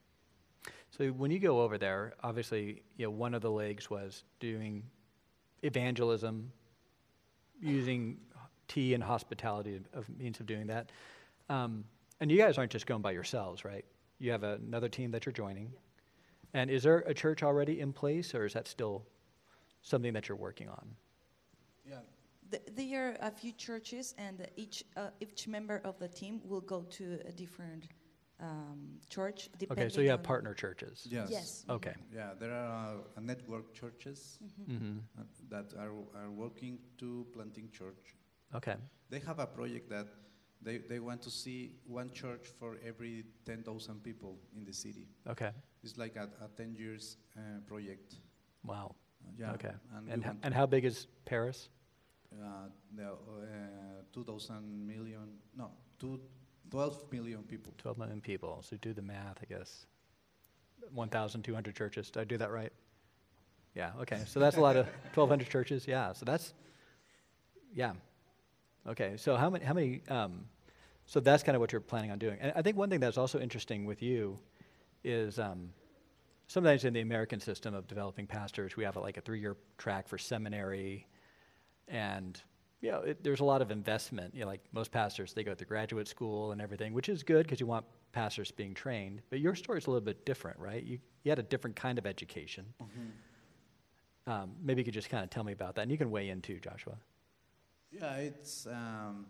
So when you go over there, obviously, you know, one of the legs was doing evangelism, using tea and hospitality of means of doing that. Um, and you guys aren't just going by yourselves, right? You have another team that you're joining. And is there a church already in place, or is that still something that you're working on? Yeah. Th- there are a few churches, and each uh, each member of the team will go to a different um, church. Okay, so depending you have on- partner churches. Yes. Yes. Okay. Yeah, there are uh, a network churches Mm-hmm. uh, that are, are working to planting church. Okay. They have a project that they, they want to see one church for every ten thousand people in the city. Okay. It's like a, a ten years uh, project. Wow. Uh, yeah. Okay. And, we And, h- want and to- how big is Paris? Uh, the, uh, two thousand million, no, two, twelve million people. twelve million people. So do the math, I guess. one thousand two hundred churches. Did I do that right? Yeah, okay. So that's a lot of twelve hundred churches. Yeah, so that's, yeah. Okay, so how many, how many, um, so that's kind of what you're planning on doing. And I think one thing that's also interesting with you is um, sometimes in the American system of developing pastors, we have a, like a three-year track for seminary, and you know, it, there's a lot of investment. You know, like most pastors, they go through graduate school and everything, which is good because you want pastors being trained. But your story is a little bit different, right? You, you had a different kind of education. Um, maybe you could just kind of tell me about that, and you can weigh in too, Joshua. Yeah, it's um,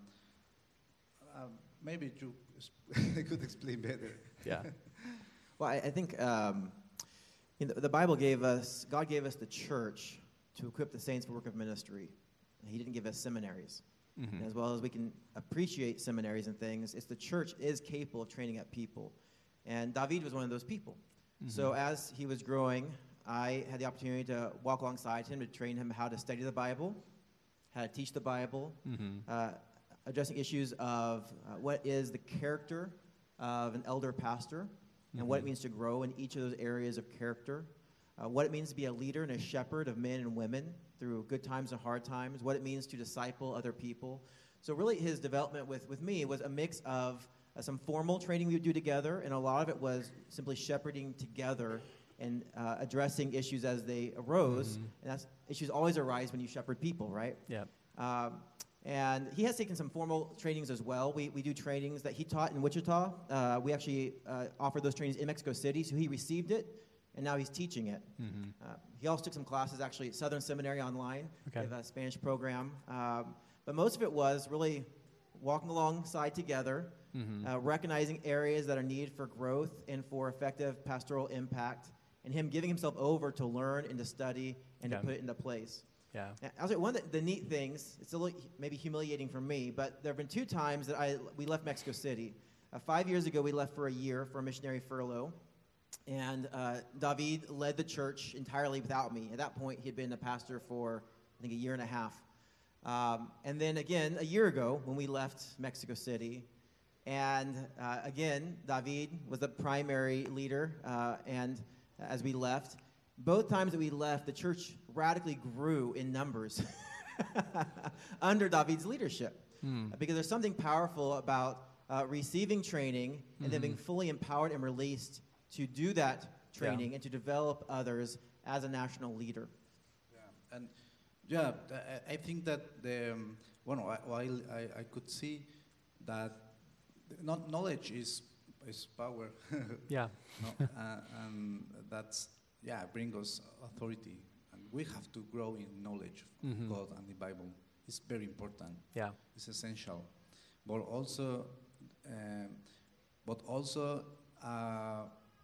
uh, maybe you sp- could explain better. Yeah. Well, I, I think um, you know, the Bible gave us, God gave us the church to equip the saints for work of ministry. He didn't give us seminaries. Mhm. And as well as we can appreciate seminaries and things, it's the church is capable of training up people. And David was one of those people. So as he was growing, I had the opportunity to walk alongside him to train him how to study the Bible, how to teach the Bible, Mhm. uh, addressing issues of uh, what is the character of an elder pastor and what it Mhm. means to grow in each of those areas of character, uh, what it means to be a leader and a shepherd of men and women through good times and hard times, what it means to disciple other people. So really his development with, with me was a mix of uh, some formal training we would do together, and a lot of it was simply shepherding together and uh, addressing issues as they arose. Mhm. And that's issues always arise when you shepherd people, right? Yeah. Um, and he has taken some formal trainings as well. We, we do trainings that he taught in Wichita. Uh, we actually uh, offered those trainings in Mexico City, so he received it, and now he's teaching it. Mhm. Uh, he also took some classes actually at Southern Seminary online. Okay. They have a Spanish program. Um, but most of it was really walking alongside together, Mhm. uh, recognizing areas that are needed for growth and for effective pastoral impact, and him giving himself over to learn and to study and Yeah. to put it into place. Yeah. And I was like, one of the, the neat things, it's a little hu- maybe humiliating for me, but there have been two times that I we left Mexico City. Uh, five years ago, we left for a year for a missionary furlough, and uh, David led the church entirely without me. At that point, he had been a pastor for, I think, a year and a half. Um, and then again, a year ago, when we left Mexico City, and uh, again, David was the primary leader, uh, and as we left, both times that we left, the church radically grew in numbers under David's leadership. Hmm. Uh, Because there's something powerful about uh, receiving training and then being Mhm. fully empowered and released to do that training and to develop others as a national leader. Yeah, and yeah, th- I I think that the um, well, I- while I, I could see that kno- knowledge is is power, Yeah. no, uh, and that's yeah, bring us authority, and we have to grow in knowledge of Mhm. God and the Bible. It's very important. Yeah. It's essential, but also, um, but also uh, uh,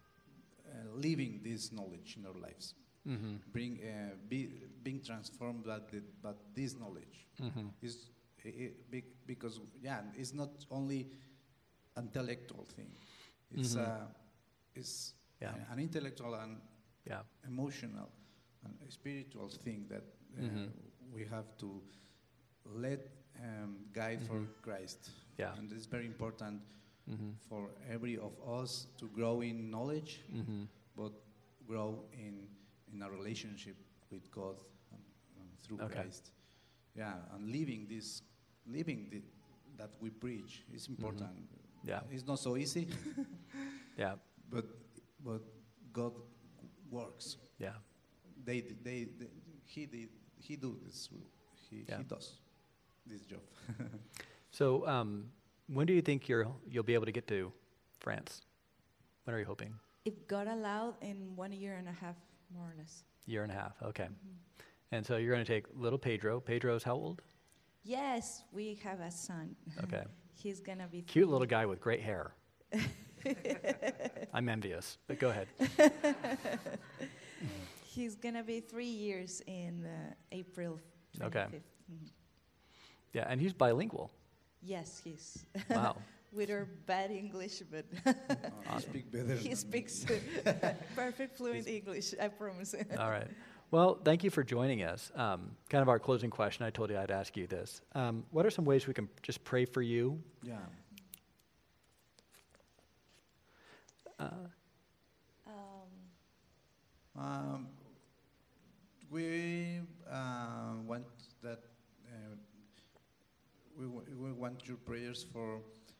living this knowledge in our lives. Mhm. Bring uh, be, being transformed by, the, by this knowledge Mhm. is i i big, because yeah, it's not only intellectual thing. It's Mhm. uh, it's Yeah. a- an intellectual and Yeah. emotional and spiritual thing that uh, Mhm. we have to let um, guide for Mhm. Christ. Yeah. And it's very important Mhm. for every of us to grow in knowledge, Mhm. but grow in in a relationship with God and, and through Okay. Christ. Yeah, and living this, living the, that we preach is important. Mm-hmm. Yeah. It's not so easy, Yeah. but but God works. Yeah. They they, they he did he do this he Yeah. he does this job. So, um, when do you think you're you'll be able to get to France? When are you hoping? If God allowed, in one year and a half, more or less. Year and a half. Okay. Mhm. And so you're going to take little Pedro. Pedro's how old? Yes, we have a son. Okay. He's gonna be Cute three. little guy with great hair. I'm envious, but go ahead. He's gonna be three years in uh, April Okay. twenty-fifth. Mhm. Yeah, and he's bilingual. Yes, he's. Wow. With our bad English, but I speak better. he than- speaks perfect fluent English, I promise. All right. Well, thank you for joining us. Um, kind of our closing question, I told you I'd ask you this. Um, what are some ways we can just pray for you? Yeah. Uh, Um, Um, we uh, want that uh, we, w- we want your prayers for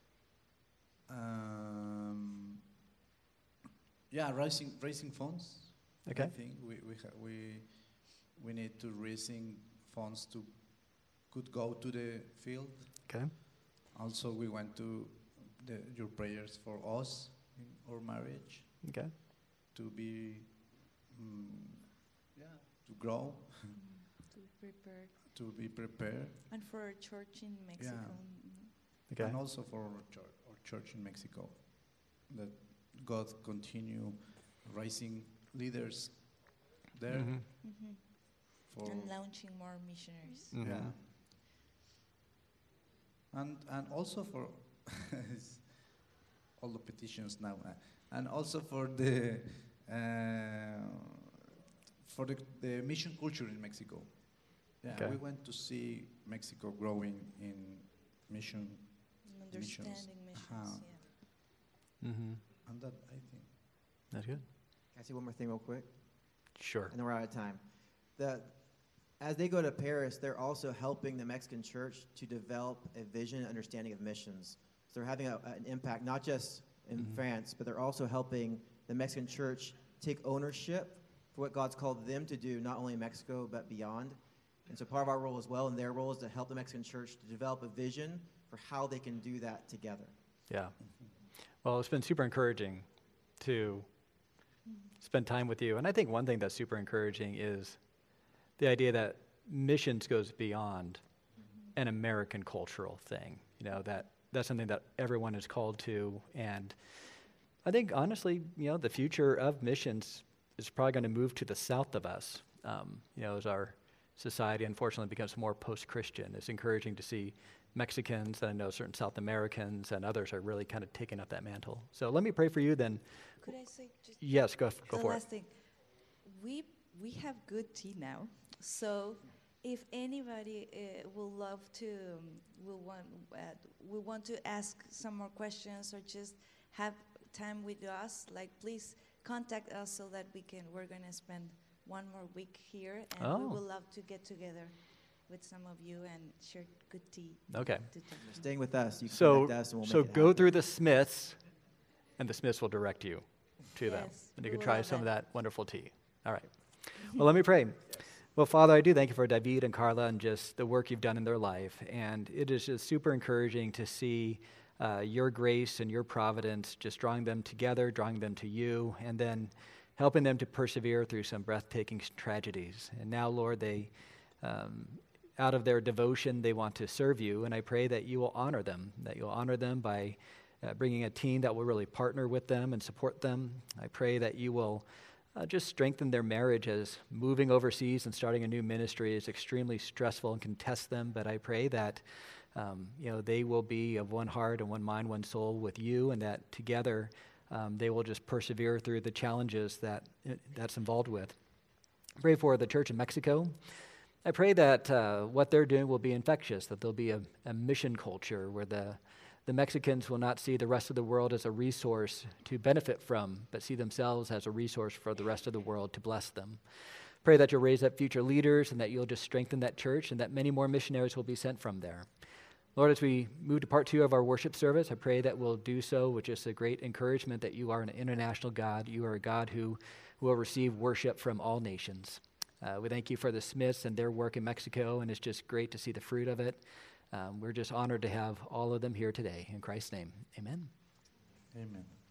um, yeah raising raising funds. Okay. I think we we ha- we we need to raising funds to could go to the field. okay. Also, we want to the, your prayers for us in our marriage Okay. to be mm, yeah to grow, to be prepared. to be prepared, And for our church in Mexico. Mhm. Okay. and also for our church, our church in Mexico, that God continue raising leaders there Mhm. Mhm. for And launching more missionaries. Mhm. yeah, and and also for all the petitions now, uh, and also for the uh, for the, the mission culture in Mexico. Yeah, Okay. we want to see Mexico growing in mission, And Missions. understanding missions, Uh-huh. yeah. Mm-hmm. and that I think. That's good. Can I say one more thing real quick? Sure. And then we're out of time. The, as they go to Paris, they're also helping the Mexican church to develop a vision and understanding of missions. So they're having a, an impact, not just in Mhm. France, but they're also helping the Mexican church take ownership for what God's called them to do, not only in Mexico, but beyond. And so part of our role as well, and their role, is to help the Mexican church to develop a vision for how they can do that together. Yeah. Well, it's been super encouraging to spend time with you. And I think one thing that's super encouraging is the idea that missions goes beyond an American cultural thing. You know, that that's something that everyone is called to. And I think, honestly, you know, the future of missions is probably going to move to the south of us. Um, you know, as our society, unfortunately, becomes more post-Christian. It's encouraging to see Mexicans, and I know certain South Americans and others are really kind of taking up that mantle. So let me pray for you then. Could I say just Yes, go, go the for it. last thing? We we have good tea now, so if anybody uh, will love to, um, will want, uh, we want to ask some more questions or just have time with us, like please contact us so that we can. We're gonna spend one more week here, and we Oh. would love to get together with some of you and share good tea. Okay. To talk. Staying with us, you can So, connect us and we'll so make it go happen. through the Smiths, and the Smiths will direct you to them. Yes, And you we can will try love some of that. that wonderful tea. All right. Well, let me pray. Well, Father, I do thank you for David and Carla and just the work you've done in their life. And it is just super encouraging to see uh, your grace and your providence just drawing them together, drawing them to you, and then helping them to persevere through some breathtaking s- tragedies. And now, Lord, they, um, out of their devotion, they want to serve you. And I pray that you will honor them, that you'll honor them by uh, bringing a team that will really partner with them and support them. I pray that you will Uh, just strengthen their marriage, as moving overseas and starting a new ministry is extremely stressful and can test them. But I pray that um, you know they will be of one heart and one mind, one soul with you, and that together um, they will just persevere through the challenges that that's involved with. Pray for the church in Mexico. I pray that uh, what they're doing will be infectious, that there'll be a, a mission culture where the The Mexicans will not see the rest of the world as a resource to benefit from, but see themselves as a resource for the rest of the world to bless them. Pray that you'll raise up future leaders and that you'll just strengthen that church and that many more missionaries will be sent from there. Lord, as we move to part two of our worship service, I pray that we'll do so with just a great encouragement that you are an international God. You are a God who will receive worship from all nations. Uh, we thank you for the Smiths and their work in Mexico, and it's just great to see the fruit of it. Um, we're just honored to have all of them here today. In Christ's name, amen. Amen.